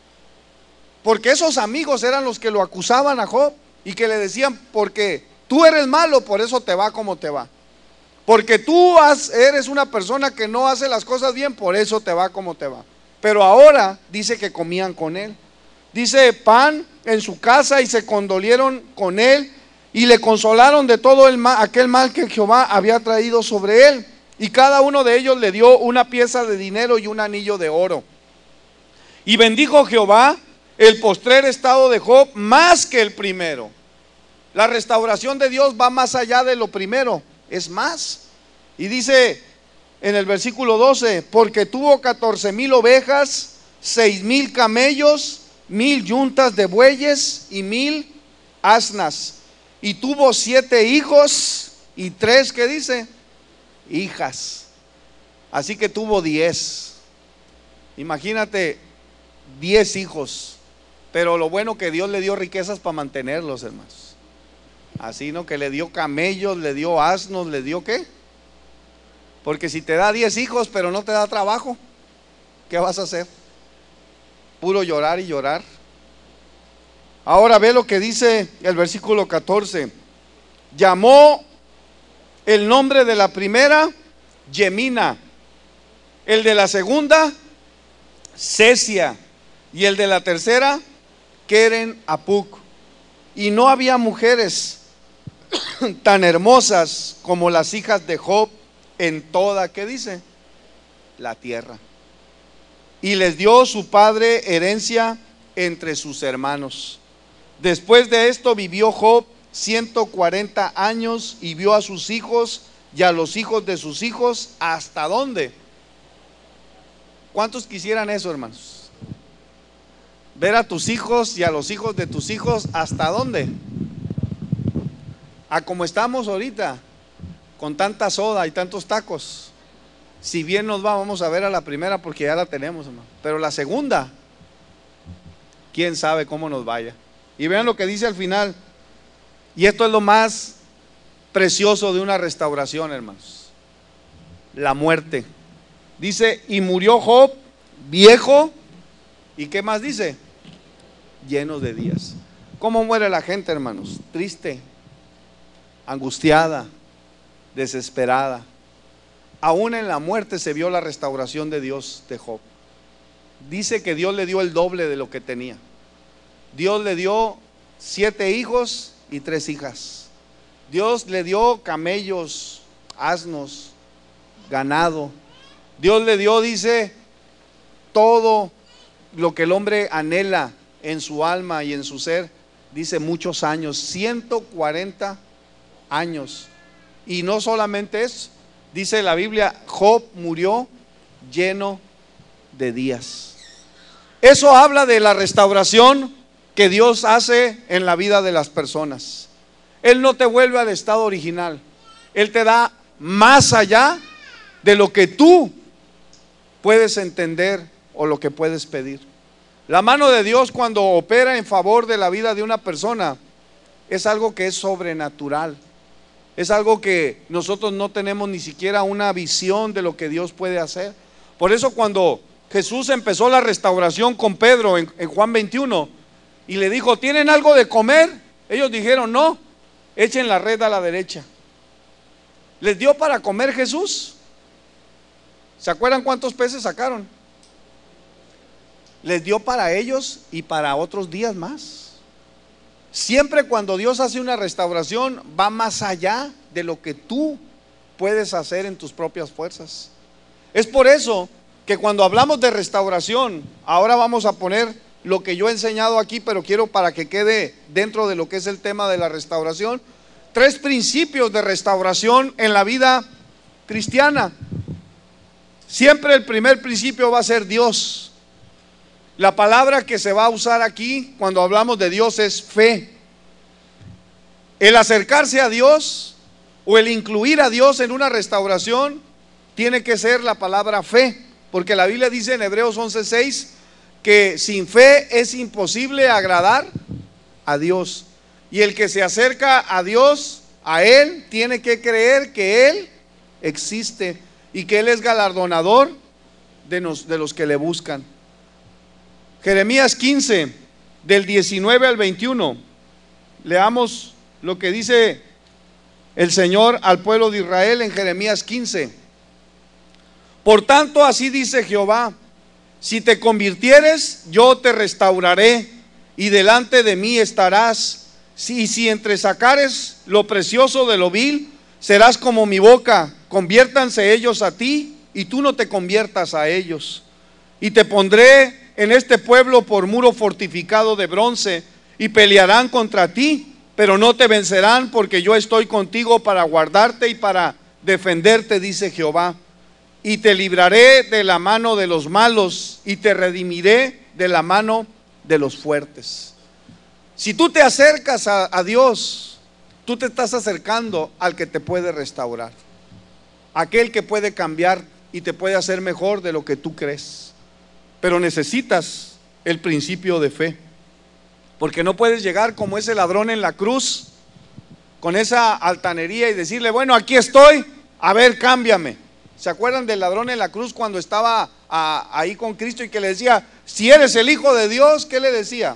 Porque esos amigos eran los que lo acusaban a Job y que le decían: porque tú eres malo, por eso te va como te va. Porque tú has, eres una persona que no hace las cosas bien, por eso te va como te va. Pero ahora dice que comían con él. Dice: pan en su casa, y se condolieron con él y le consolaron de todo el mal, aquel mal que Jehová había traído sobre él. Y cada uno de ellos le dio una pieza de dinero y un anillo de oro. Y bendijo Jehová el postrer estado de Job más que el primero. La restauración de Dios va más allá de lo primero, es más. Y dice en el versículo doce: porque tuvo catorce mil ovejas, seis mil camellos, mil yuntas de bueyes y mil asnas. Y tuvo siete hijos y tres, ¿qué dice? Hijas. Así que tuvo diez. Imagínate, diez hijos. Pero lo bueno que Dios le dio riquezas para mantenerlos, hermanos. Así, ¿no? Que le dio camellos, le dio asnos, le dio ¿qué? Porque si te da diez hijos pero no te da trabajo, ¿qué vas a hacer? Puro llorar y llorar. Ahora ve lo que dice el versículo catorce. Llamó el nombre de la primera Yemina, el de la segunda Cesia, y el de la tercera Keren Apuk. Y no había mujeres tan hermosas como las hijas de Job en toda, ¿qué dice? La tierra. Y les dio su padre herencia entre sus hermanos. Después de esto vivió Job ciento cuarenta años y vio a sus hijos y a los hijos de sus hijos. ¿Hasta dónde? ¿Cuántos quisieran eso, hermanos? Ver a tus hijos y a los hijos de tus hijos. ¿Hasta dónde? A como estamos ahorita, con tanta soda y tantos tacos. Si bien nos va, vamos a ver a la primera porque ya la tenemos, hermano. Pero la segunda, quién sabe cómo nos vaya. Y vean lo que dice al final. Y esto es lo más precioso de una restauración, hermanos: la muerte. Dice: y murió Job viejo, ¿y qué más dice? Lleno de días. ¿Cómo muere la gente, hermanos? Triste, angustiada, desesperada. Aún en la muerte se vio la restauración de Dios de Job. Dice que Dios le dio el doble de lo que tenía. Dios le dio siete hijos y tres hijas. Dios le dio camellos, asnos, ganado. Dios le dio, dice, todo lo que el hombre anhela en su alma y en su ser. Dice muchos años, ciento cuarenta años. Y no solamente eso, dice la Biblia, Job murió lleno de días. Eso habla de la restauración que Dios hace en la vida de las personas. Él no te vuelve al estado original. Él te da más allá de lo que tú puedes entender o lo que puedes pedir. La mano de Dios, cuando opera en favor de la vida de una persona, es algo que es sobrenatural. Es algo que nosotros no tenemos ni siquiera una visión de lo que Dios puede hacer. Por eso cuando Jesús empezó la restauración con Pedro en, en Juan veintiuno y le dijo, ¿tienen algo de comer? Ellos dijeron, no, echen la red a la derecha. ¿Les dio para comer Jesús? ¿Se acuerdan cuántos peces sacaron? Les dio para ellos y para otros días más. Siempre cuando Dios hace una restauración, va más allá de lo que tú puedes hacer en tus propias fuerzas. Es por eso que cuando hablamos de restauración, ahora vamos a poner lo que yo he enseñado aquí, pero quiero para que quede dentro de lo que es el tema de la restauración, tres principios de restauración en la vida cristiana. Siempre el primer principio va a ser Dios. La palabra que se va a usar aquí cuando hablamos de Dios es fe. El acercarse a Dios o el incluir a Dios en una restauración tiene que ser la palabra fe, porque la Biblia dice en Hebreos once seis que sin fe es imposible agradar a Dios. Y el que se acerca a Dios, a Él, tiene que creer que Él existe y que Él es galardonador de, nos, de los que le buscan. Jeremías quince, del diecinueve al veintiuno, leamos lo que dice el Señor al pueblo de Israel en Jeremías quince. Por tanto, así dice Jehová, si te convirtieres, yo te restauraré y delante de mí estarás. Si, si entresacares lo precioso de lo vil, serás como mi boca. Conviértanse ellos a ti y tú no te conviertas a ellos. Y te pondré en este pueblo por muro fortificado de bronce, y pelearán contra ti, pero no te vencerán, porque yo estoy contigo para guardarte y para defenderte, dice Jehová. Y te libraré de la mano de los malos, y te redimiré de la mano de los fuertes. Si tú te acercas a, a Dios, tú te estás acercando al que te puede restaurar, aquel que puede cambiar y te puede hacer mejor de lo que tú crees. Pero necesitas el principio de fe, porque no puedes llegar como ese ladrón en la cruz con esa altanería y decirle, bueno, aquí estoy, a ver, cámbiame. ¿Se acuerdan del ladrón en la cruz cuando estaba a, ahí con Cristo y que le decía, si eres el Hijo de Dios? ¿Qué le decía?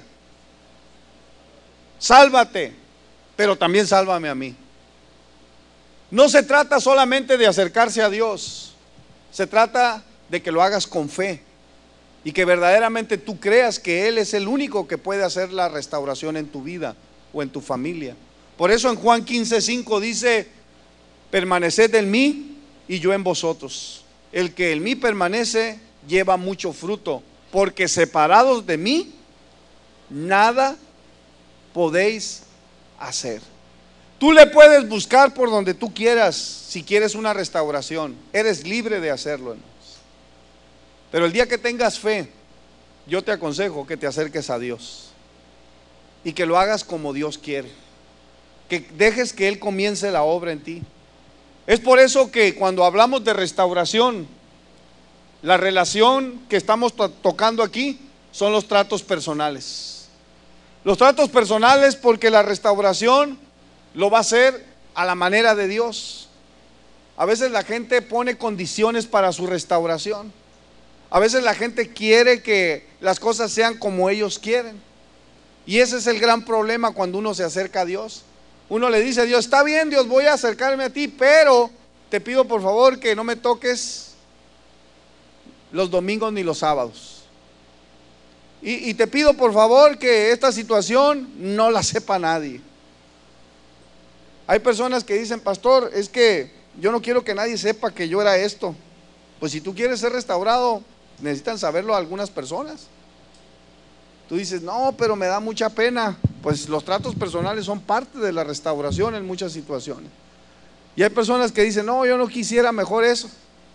Sálvate, pero también sálvame a mí. No se trata solamente de acercarse a Dios, se trata de que lo hagas con fe y que verdaderamente tú creas que Él es el único que puede hacer la restauración en tu vida o en tu familia. Por eso en Juan quince cinco dice, permaneced en mí y yo en vosotros. El que en mí permanece lleva mucho fruto, porque separados de mí nada podéis hacer. Tú le puedes buscar por donde tú quieras si quieres una restauración, eres libre de hacerlo, hermanos. Pero el día que tengas fe, yo te aconsejo que te acerques a Dios y que lo hagas como Dios quiere, que dejes que Él comience la obra en ti. Es por eso que cuando hablamos de restauración, la relación que estamos to- tocando aquí son los tratos personales. Los tratos personales, porque la restauración lo va a hacer a la manera de Dios. A veces la gente pone condiciones para su restauración. A veces la gente quiere que las cosas sean como ellos quieren. Y ese es el gran problema cuando uno se acerca a Dios. Uno le dice a Dios, está bien Dios, voy a acercarme a ti, pero te pido por favor que no me toques los domingos ni los sábados. Y, y te pido por favor que esta situación no la sepa nadie. Hay personas que dicen, pastor, es que yo no quiero que nadie sepa que yo era esto. Pues si tú quieres ser restaurado, necesitan saberlo algunas personas. Tú dices, no, pero me da mucha pena. Pues los tratos personales son parte de la restauración en muchas situaciones. Y hay personas que dicen, no, yo no quisiera mejor eso.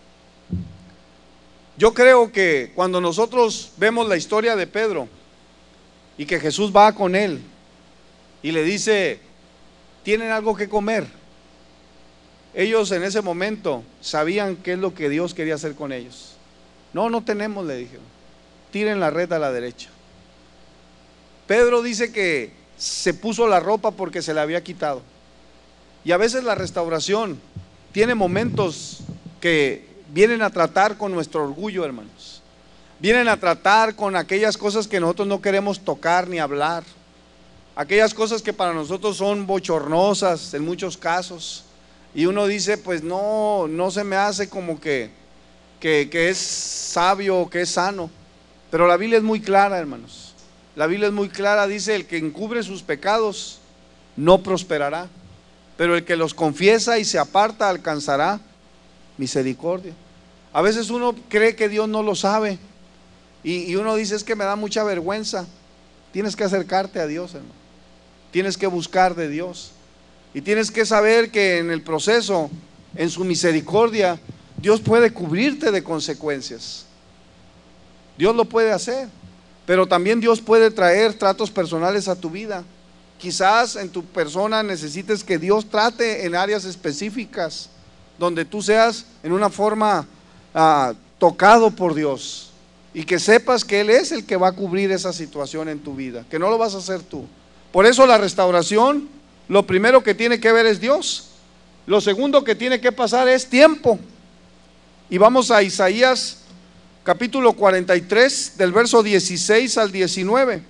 Yo creo que cuando nosotros vemos la historia de Pedro y que Jesús va con él y le dice, ¿tienen algo que comer? Ellos en ese momento sabían qué es lo que Dios quería hacer con ellos. No, no tenemos, le dijeron. Tiren la red a la derecha. Pedro dice que se puso la ropa porque se la había quitado. Y a veces la restauración tiene momentos que vienen a tratar con nuestro orgullo, hermanos. Vienen a tratar con aquellas cosas que nosotros no queremos tocar ni hablar. Aquellas cosas que para nosotros son bochornosas en muchos casos. Y uno dice, pues no, no se me hace como que, que, que es sabio, que es sano. Pero la Biblia es muy clara, hermanos. La Biblia es muy clara, dice, el que encubre sus pecados no prosperará, pero el que los confiesa y se aparta alcanzará misericordia. A veces uno cree que Dios no lo sabe y, y uno dice, es que me da mucha vergüenza. Tienes que acercarte a Dios, hermano. Tienes que buscar de Dios y tienes que saber que en el proceso, en su misericordia, Dios puede cubrirte de consecuencias. Dios lo puede hacer, pero también Dios puede traer tratos personales a tu vida. Quizás en tu persona necesites que Dios trate en áreas específicas donde tú seas en una forma uh, tocado por Dios y que sepas que Él es el que va a cubrir esa situación en tu vida, que no lo vas a hacer tú. Por eso la restauración, lo primero que tiene que ver es Dios. Lo segundo que tiene que pasar es tiempo. Y vamos a Isaías capítulo cuarenta y tres, del verso dieciséis al diecinueve.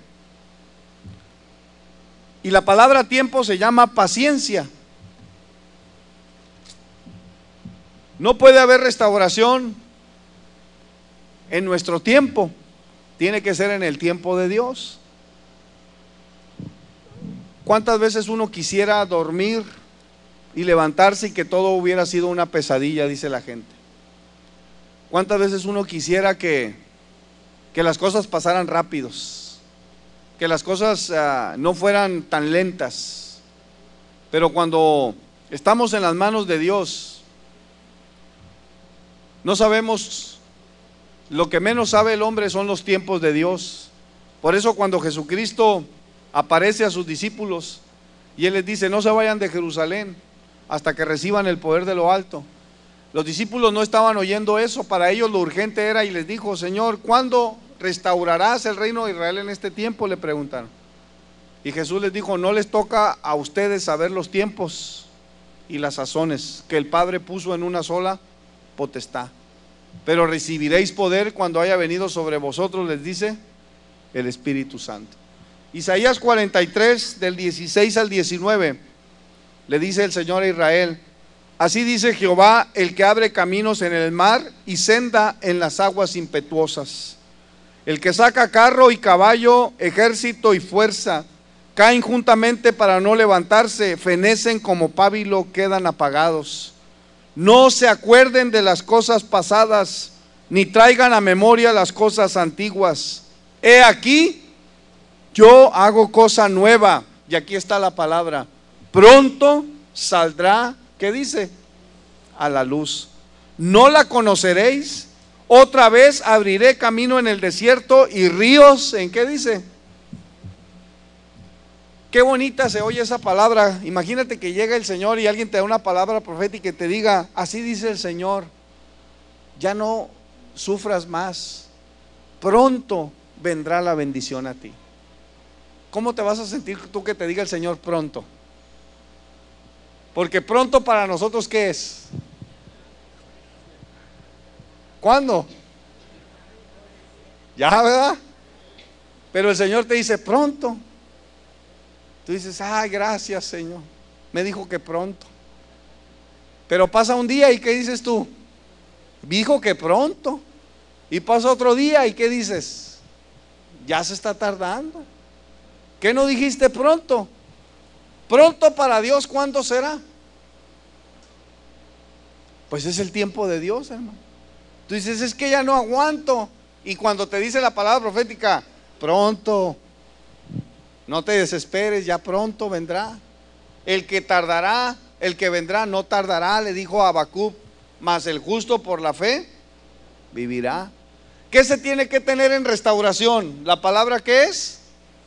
Y la palabra tiempo se llama paciencia. No puede haber restauración en nuestro tiempo, tiene que ser en el tiempo de Dios. ¿Cuántas veces uno quisiera dormir y levantarse y que todo hubiera sido una pesadilla, dice la gente? ¿Cuántas veces uno quisiera que, que las cosas pasaran rápidos, que las cosas uh, no fueran tan lentas? Pero cuando estamos en las manos de Dios, no sabemos, lo que menos sabe el hombre son los tiempos de Dios. Por eso cuando Jesucristo aparece a sus discípulos y Él les dice, no se vayan de Jerusalén hasta que reciban el poder de lo alto. Los discípulos no estaban oyendo eso, para ellos lo urgente era, y les dijo, Señor, ¿cuándo restaurarás el reino de Israel en este tiempo? Le preguntaron. Y Jesús les dijo, no les toca a ustedes saber los tiempos y las sazones que el Padre puso en una sola potestad, pero recibiréis poder cuando haya venido sobre vosotros, les dice, el Espíritu Santo. Isaías cuarenta y tres, del dieciséis al diecinueve, le dice el Señor a Israel, así dice Jehová, el que abre caminos en el mar y senda en las aguas impetuosas, el que saca carro y caballo, ejército y fuerza, caen juntamente para no levantarse, fenecen como pábilo, quedan apagados. No se acuerden de las cosas pasadas, ni traigan a memoria las cosas antiguas. He aquí, yo hago cosa nueva, y aquí está la palabra, pronto saldrá, ¿qué dice? A la luz. ¿No la conoceréis? Otra vez abriré camino en el desierto y ríos, ¿en qué dice? Qué bonita se oye esa palabra. Imagínate que llega el Señor y alguien te da una palabra profética y te diga, así dice el Señor, ya no sufras más, pronto vendrá la bendición a ti. ¿Cómo te vas a sentir tú que te diga el Señor pronto? Porque pronto para nosotros, ¿qué es? ¿Cuándo? Ya, ¿verdad? Pero el Señor te dice pronto. Tú dices, ay, gracias, Señor. Me dijo que pronto. Pero pasa un día y ¿qué dices tú? Dijo que pronto. Y pasa otro día y ¿qué dices? Ya se está tardando. ¿Qué no dijiste pronto? Pronto para Dios, ¿cuándo será? Pues es el tiempo de Dios, hermano. Tú dices, es que ya no aguanto. Y cuando te dice la palabra profética, pronto, no te desesperes, ya pronto vendrá. El que tardará, el que vendrá no tardará, le dijo a Habacuc, mas el justo por la fe vivirá. ¿Qué se tiene que tener en restauración? ¿La palabra qué es?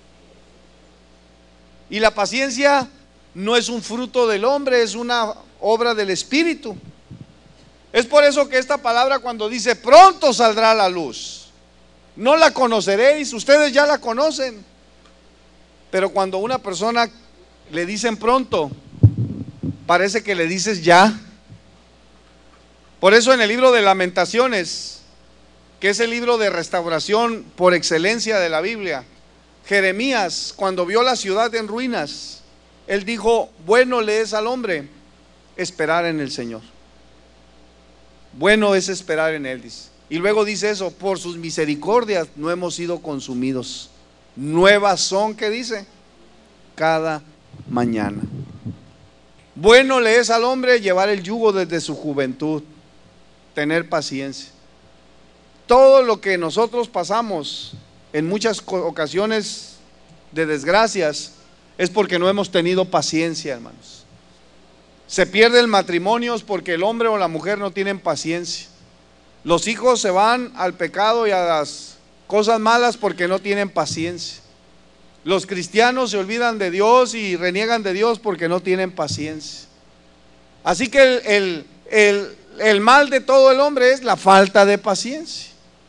Y la paciencia no es un fruto del hombre, es una obra del Espíritu. Es por eso que esta palabra, cuando dice pronto saldrá la luz, no la conoceréis, ustedes ya la conocen. Pero cuando a una persona le dicen pronto, parece que le dices ya. Por eso en el libro de Lamentaciones, que es el libro de restauración por excelencia de la Biblia, Jeremías, cuando vio la ciudad en ruinas, él dijo, bueno le es al hombre esperar en el Señor. Bueno es esperar en él, dice. Y luego dice eso, por sus misericordias no hemos sido consumidos. Nuevas son, ¿qué dice? Cada mañana. Bueno le es al hombre llevar el yugo desde su juventud, tener paciencia. Todo lo que nosotros pasamos en muchas ocasiones de desgracias es porque no hemos tenido paciencia, hermanos. Se pierde el matrimonio porque el hombre o la mujer no tienen paciencia. Los hijos se van al pecado y a las cosas malas porque no tienen paciencia. Los cristianos se olvidan de Dios y reniegan de Dios porque no tienen paciencia. Así que el, el, el, el mal de todo el hombre es la falta de paciencia.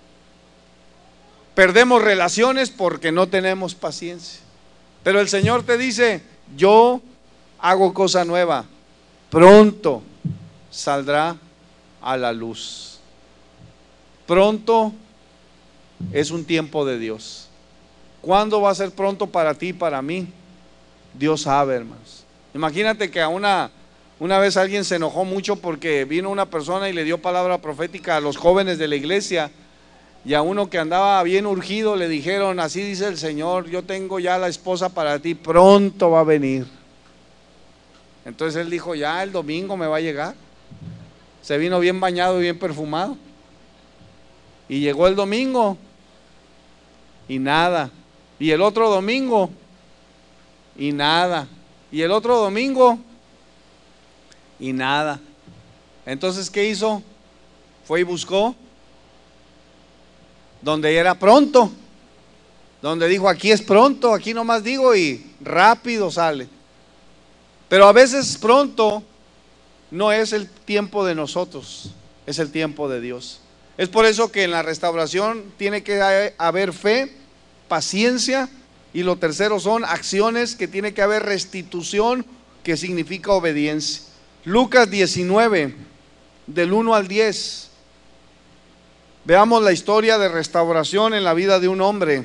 Perdemos relaciones porque no tenemos paciencia. Pero el Señor te dice, yo hago cosa nueva, pronto saldrá a la luz. Pronto es un tiempo de Dios. ¿Cuándo va a ser pronto para ti y para mí? Dios sabe, hermanos. Imagínate que a una, una vez alguien se enojó mucho porque vino una persona y le dio palabra profética a los jóvenes de la iglesia, y a uno que andaba bien urgido le dijeron, así dice el Señor, yo tengo ya la esposa para ti, pronto va a venir. Entonces él dijo, ya el domingo me va a llegar. Se vino bien bañado y bien perfumado. Y llegó el domingo y nada. Y el otro domingo y nada. Y el otro domingo y nada. Entonces, ¿qué hizo? Fue y buscó donde era pronto, donde dijo, aquí es pronto, aquí nomás digo y rápido sale. Pero a veces pronto no es el tiempo de nosotros, es el tiempo de Dios. Es por eso que en la restauración tiene que haber fe, paciencia, y lo tercero son acciones, que tiene que haber restitución, que significa obediencia. Lucas diecinueve, del uno al diez. Veamos la historia de restauración en la vida de un hombre.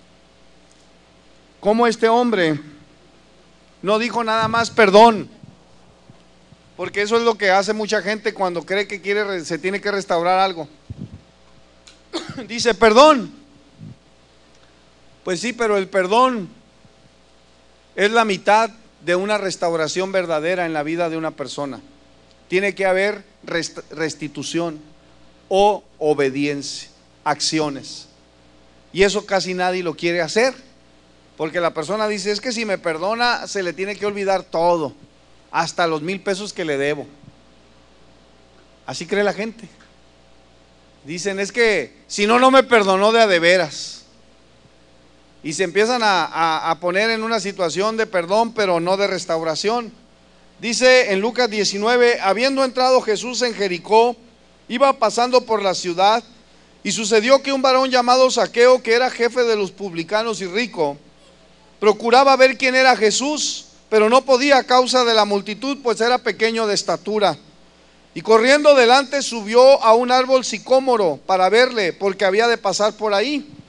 Cómo este hombre no dijo nada más perdón, porque eso es lo que hace mucha gente cuando cree que quiere, se tiene que restaurar algo. Dice perdón. Pues sí, pero el perdón es la mitad de una restauración verdadera en la vida de una persona. Tiene que haber rest- restitución o obediencia, acciones. Y eso casi nadie lo quiere hacer, porque la persona dice, es que si me perdona se le tiene que olvidar todo, hasta los mil pesos que le debo. Así cree la gente. Dicen, es que si no, no me perdonó de a de veras. Y se empiezan a, a, a poner en una situación de perdón, pero no de restauración. Dice en Lucas diecinueve, habiendo entrado Jesús en Jericó, iba pasando por la ciudad, y sucedió que un varón llamado Zaqueo, que era jefe de los publicanos y rico, procuraba ver quién era Jesús, pero no podía a causa de la multitud, pues era pequeño de estatura. Y corriendo delante subió a un árbol sicómoro para verle, porque había de pasar por ahí.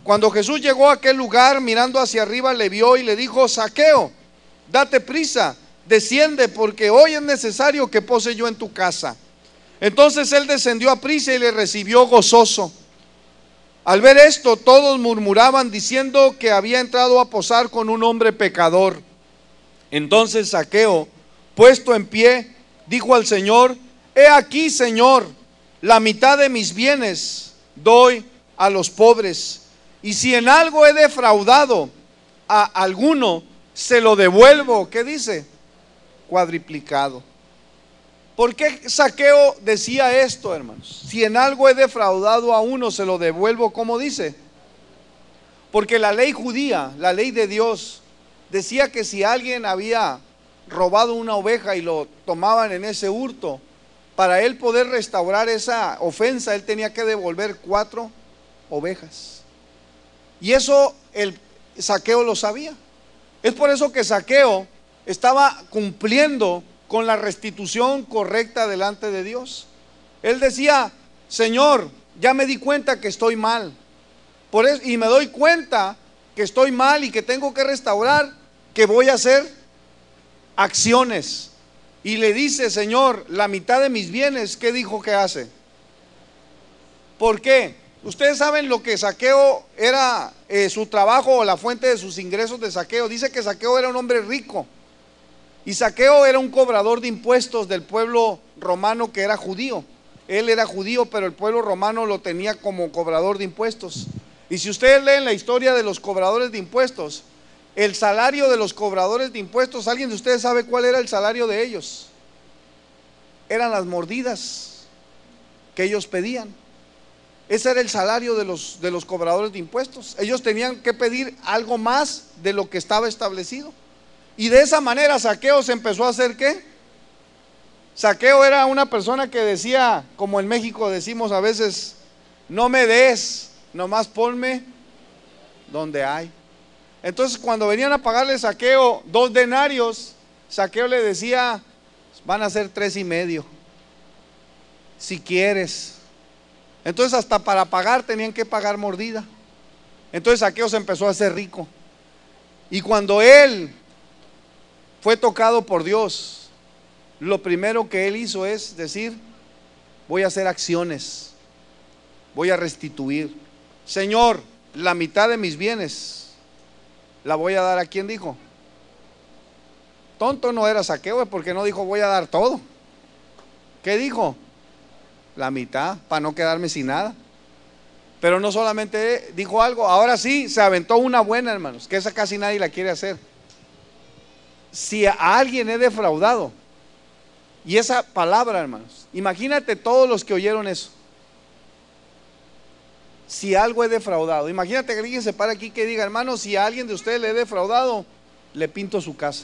Cuando Jesús llegó a aquel lugar, mirando hacia arriba, le vio y le dijo: Zaqueo, date prisa, desciende, porque hoy es necesario que pose yo en tu casa. Entonces él descendió a prisa y le recibió gozoso. Al ver esto, todos murmuraban diciendo que había entrado a posar con un hombre pecador. Entonces Zaqueo, puesto en pie, dijo al Señor: He aquí, Señor, la mitad de mis bienes doy a los pobres, y si en algo he defraudado a alguno, se lo devuelvo. ¿Qué dice? Cuadriplicado. ¿Por qué Zaqueo decía esto, hermanos? Si en algo he defraudado a uno, se lo devuelvo. ¿Cómo dice? Porque la ley judía, la ley de Dios, decía que si alguien había robado una oveja y lo tomaban en ese hurto, para él poder restaurar esa ofensa, él tenía que devolver cuatro ovejas. Y eso el Zaqueo lo sabía. Es por eso que Zaqueo estaba cumpliendo con la restitución correcta delante de Dios. Él decía: Señor, ya me di cuenta que estoy mal, por eso, y me doy cuenta que estoy mal y que tengo que restaurar, que voy a hacer acciones. Y le dice: Señor, la mitad de mis bienes, ¿qué dijo que hace? ¿Por qué? Ustedes saben lo que Zaqueo era, eh, su trabajo o la fuente de sus ingresos de Zaqueo. Dice que Zaqueo era un hombre rico, y Zaqueo era un cobrador de impuestos del pueblo romano que era judío. Él era judío, pero el pueblo romano lo tenía como cobrador de impuestos. Y si ustedes leen la historia de los cobradores de impuestos, el salario de los cobradores de impuestos, ¿alguien de ustedes sabe cuál era el salario de ellos? Eran las mordidas que ellos pedían. Ese era el salario de los, de los cobradores de impuestos. Ellos tenían que pedir algo más de lo que estaba establecido. Y de esa manera Zaqueo se empezó a hacer ¿qué? Zaqueo era una persona que decía, como en México decimos a veces: no me des, nomás ponme donde hay. Entonces cuando venían a pagarle a Zaqueo dos denarios, Zaqueo le decía: van a ser tres y medio, si quieres. Entonces hasta para pagar tenían que pagar mordida. Entonces Zaqueo se empezó a hacer rico. Y cuando él fue tocado por Dios, lo primero que él hizo es decir: voy a hacer acciones, voy a restituir. Señor, la mitad de mis bienes la voy a dar. ¿A quién dijo? Tonto no era Zaqueo, porque no dijo voy a dar todo. ¿Qué dijo? La mitad, para no quedarme sin nada. Pero no solamente dijo algo, ahora sí se aventó una buena, hermanos, que esa casi nadie la quiere hacer. Si a alguien he defraudado, y esa palabra, hermanos, imagínate todos los que oyeron eso. Si algo he defraudado, imagínate que alguien se para aquí que diga: hermano, si a alguien de ustedes le he defraudado, le pinto su casa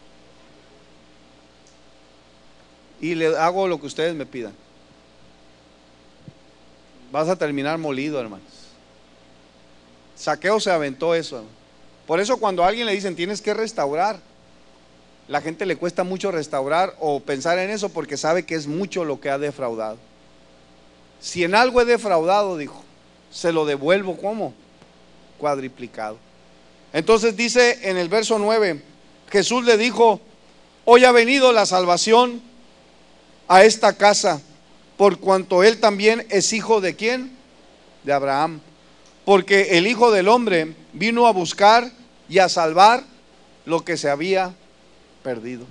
y le hago lo que ustedes me pidan. Vas a terminar molido, hermanos. Zaqueo se aventó eso, hermano. Por eso cuando a alguien le dicen tienes que restaurar, la gente le cuesta mucho restaurar o pensar en eso, porque sabe que es mucho lo que ha defraudado. Si en algo he defraudado, dijo, se lo devuelvo. ¿Cómo? Cuadriplicado. Entonces dice en el verso nueve, Jesús le dijo: hoy ha venido la salvación a esta casa, por cuanto él también es hijo de ¿quién? De Abraham. Porque el Hijo del Hombre vino a buscar y a salvar lo que se había perdido.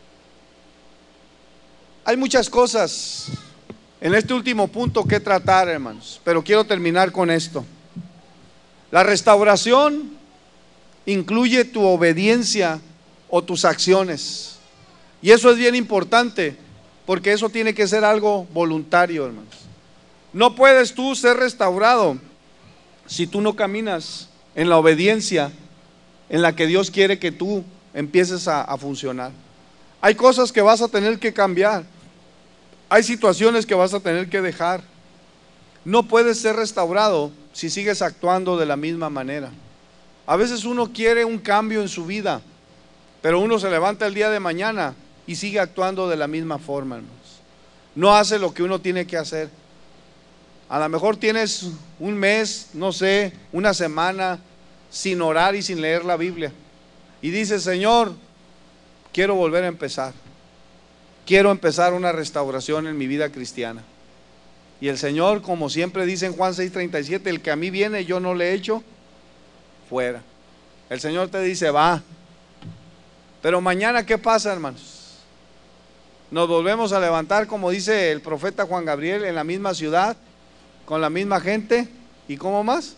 Hay muchas cosas en este último punto que tratar, hermanos, pero quiero terminar con esto. La restauración incluye tu obediencia o tus acciones, y eso es bien importante, porque eso tiene que ser algo voluntario, hermanos. No puedes tú ser restaurado si tú no caminas en la obediencia en la que Dios quiere que tú empieces a, a funcionar. Hay cosas que vas a tener que cambiar, hay situaciones que vas a tener que dejar. No puedes ser restaurado si sigues actuando de la misma manera. A veces uno quiere un cambio en su vida, pero uno se levanta el día de mañana y sigue actuando de la misma forma, hermanos. No hace lo que uno tiene que hacer. A lo mejor tienes un mes, no sé, una semana sin orar y sin leer la Biblia. Y dices, Señor, quiero volver a empezar. Quiero empezar una restauración en mi vida cristiana. Y el Señor, como siempre dice en Juan seis treinta y siete, el que a mí viene yo no le echo fuera. El Señor te dice, va. Pero mañana, ¿qué pasa, hermanos? Nos volvemos a levantar, como dice el profeta Juan Gabriel, en la misma ciudad, con la misma gente, ¿y cómo más?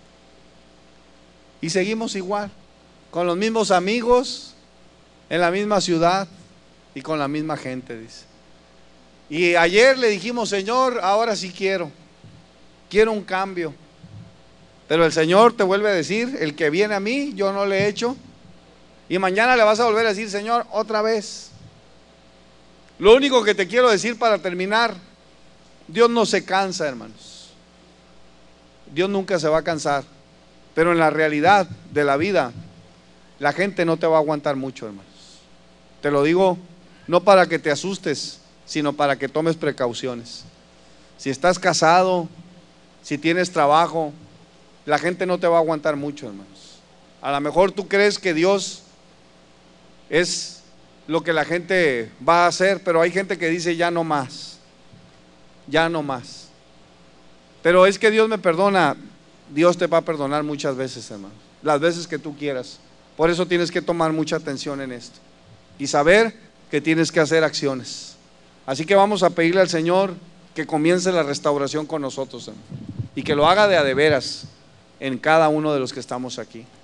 Y seguimos igual, con los mismos amigos, en la misma ciudad y con la misma gente, dice. Y ayer le dijimos, Señor, ahora sí quiero, quiero un cambio. Pero el Señor te vuelve a decir, el que viene a mí, yo no le echo. Y mañana le vas a volver a decir, Señor, otra vez. Lo único que te quiero decir para terminar, Dios no se cansa, hermanos. Dios nunca se va a cansar. Pero en la realidad de la vida, la gente no te va a aguantar mucho, hermanos. Te lo digo no para que te asustes, sino para que tomes precauciones. Si estás casado, si tienes trabajo, la gente no te va a aguantar mucho, hermanos. A lo mejor tú crees que Dios es lo que la gente va a hacer, pero hay gente que dice ya no más, ya no más. Pero es que Dios me perdona. Dios te va a perdonar muchas veces, hermano, las veces que tú quieras. Por eso tienes que tomar mucha atención en esto y saber que tienes que hacer acciones. Así que vamos a pedirle al Señor que comience la restauración con nosotros, hermano, y que lo haga de a de veras en cada uno de los que estamos aquí.